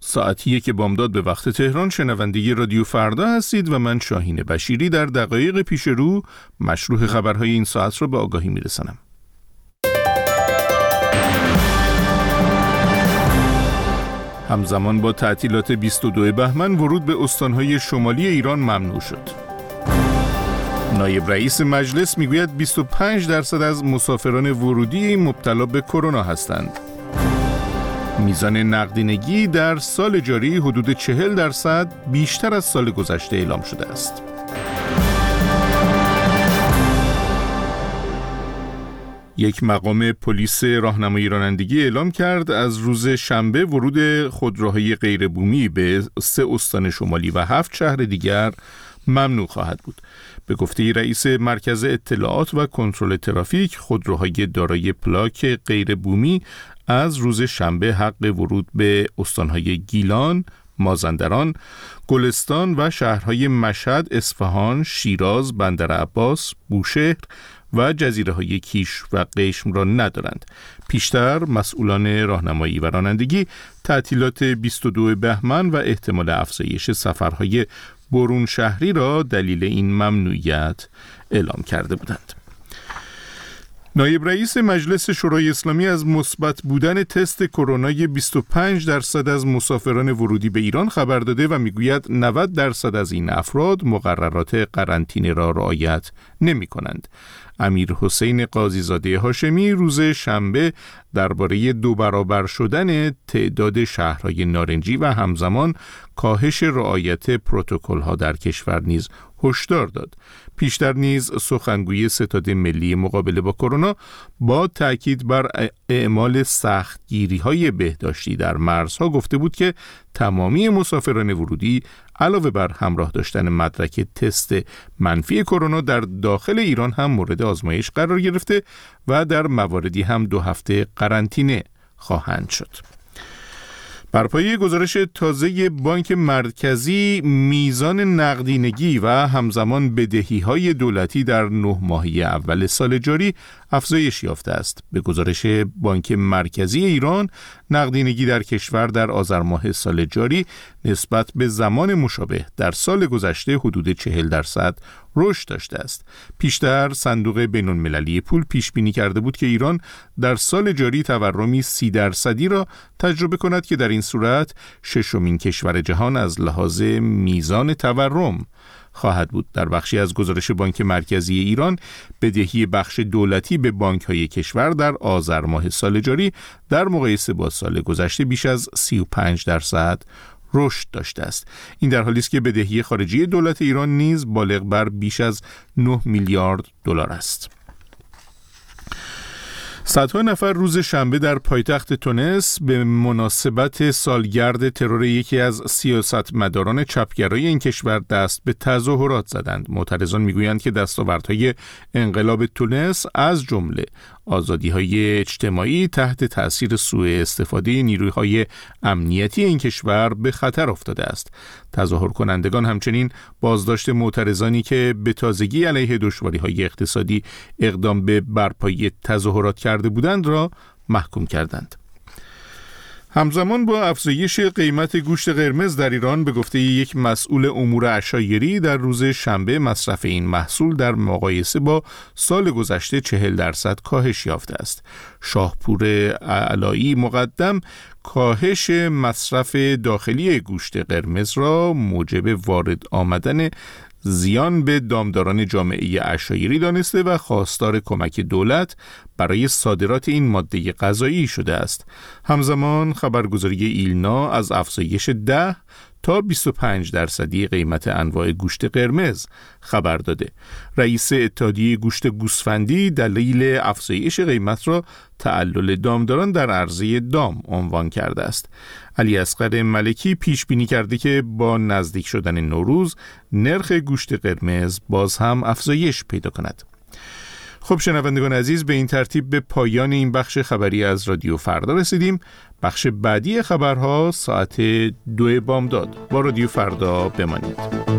ساعتیه که بامداد به وقت تهران. شنونده رادیو فردا هستید و من شاهین بشیری در دقایق پیش رو مشروح خبرهای این ساعت رو به آگاهی میرسانم. همزمان با تعطیلات 22 بهمن ورود به استانهای شمالی ایران ممنوع شد. نایب رئیس مجلس میگوید 25% از مسافران ورودی مبتلا به کرونا هستند. میزان نقدینگی در سال جاری حدود 40% بیشتر از سال گذشته اعلام شده است. یک مقام پلیس راهنمایی رانندگی اعلام کرد از روز شنبه ورود خودروهای غیربومی به 3 استان شمالی و 7 شهر دیگر ممنوع خواهد بود. به گفته رئیس مرکز اطلاعات و کنترل ترافیک، خودروهای دارای پلاک غیربومی از روز شنبه حق ورود به استانهای گیلان، مازندران، گلستان و شهرهای مشهد، اصفهان، شیراز، بندرعباس، بوشهر و جزیره‌های کیش و قشم را ندارند. پیشتر مسئولان راهنمایی و رانندگی تعطیلات 22 بهمن و احتمال افزایش سفرهای برون شهری را دلیل این ممنوعیت اعلام کرده بودند. نایب رئیس مجلس شورای اسلامی از مثبت بودن تست کرونای 25% از مسافران ورودی به ایران خبر داده و میگوید 90% از این افراد مقررات قرنطینه را رعایت نمی کنند. امیر حسین قاضی زاده هاشمی روز شنبه درباره 2 برابر شدن تعداد شهرهای نارنجی و همزمان کاهش رعایت پروتکل‌ها در کشور نیز هشدار داد. پیشتر نیز سخنگوی ستاد ملی مقابله با کرونا با تاکید بر اعمال سختگیری‌های بهداشتی در مرزها گفته بود که تمامی مسافران ورودی علاوه بر همراه داشتن مدرک تست منفی کرونا در داخل ایران هم مورد آزمایش قرار گرفته و در مواردی هم 2 هفته قرنطینه خواهند شد. بر پایه گزارش تازه بانک مرکزی، میزان نقدینگی و همزمان بدهی‌های دولتی در 9 ماهه اول سال جاری افزایش یافته است. به گزارش بانک مرکزی ایران، نقدینگی در کشور در آذر ماه سال جاری نسبت به زمان مشابه در سال گذشته حدود 40% رشد داشته است. پیشتر صندوق بین‌المللی پول پیش بینی کرده بود که ایران در سال جاری تورمی 30% را تجربه کند که در این صورت 6مین کشور جهان از لحاظ میزان تورم خواهد بود. در بخشی از گزارش بانک مرکزی ایران، بدهی بخش دولتی به بانک‌های کشور در آذر ماه سال جاری در مقایسه با سال گذشته بیش از 35% رشد داشته است. این در حالی است که بدهی خارجی دولت ایران نیز بالغ بر بیش از 9 میلیارد دلار است. صدها نفر روز شنبه در پایتخت تونس به مناسبت سالگرد ترور یکی از سیاستمداران چپگرای این کشور دست به تظاهرات زدند. معترضان میگویند که دستاوردهای انقلاب تونس از جمله آزادی‌های اجتماعی تحت تأثیر سوء استفاده نیروهای امنیتی این کشور به خطر افتاده است. تظاهر کنندگان همچنین بازداشت معترضانی که به تازگی علیه دشواری‌های اقتصادی اقدام به برپایی تظاهرات کرده بودند را محکوم کردند. همزمان با افزایش قیمت گوشت قرمز در ایران، به گفته یک مسئول امور عشایری در روز شنبه مصرف این محصول در مقایسه با سال گذشته 40% کاهش یافته است. شاهپور علایی مقدم کاهش مصرف داخلی گوشت قرمز را موجب وارد آمدن زیان به دامداران جامعه عشایری دانسته و خواستار کمک دولت برای صادرات این ماده غذایی شده است. همزمان خبرگزاری ایلنا از افزایش 10 تا 25% قیمت انواع گوشت قرمز خبر داده. رئیس اتحادیه گوشت گوسفندی دلیل افزایش قیمت را تعلل دامداران در عرضه دام عنوان کرده است. علی اصغر ملکی پیش بینی کرده که با نزدیک شدن نوروز نرخ گوشت قرمز باز هم افزایش پیدا کند. خب شنوندگان عزیز، به این ترتیب به پایان این بخش خبری از رادیو فردا رسیدیم. بخش بعدی خبرها ساعت 2 بامداد. با رادیو فردا بمانید.